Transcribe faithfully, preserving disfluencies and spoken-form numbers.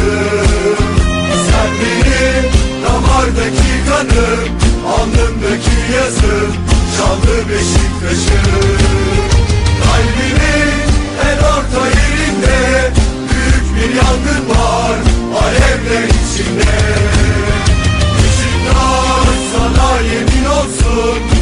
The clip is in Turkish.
Sen benim damardaki kanım, alnımdaki yazım, şanlı Beşiktaş'ım. Kalbimin en orta yerinde büyük bir yangın var, alevler içinde. Beşiktaş sana yemin olsun,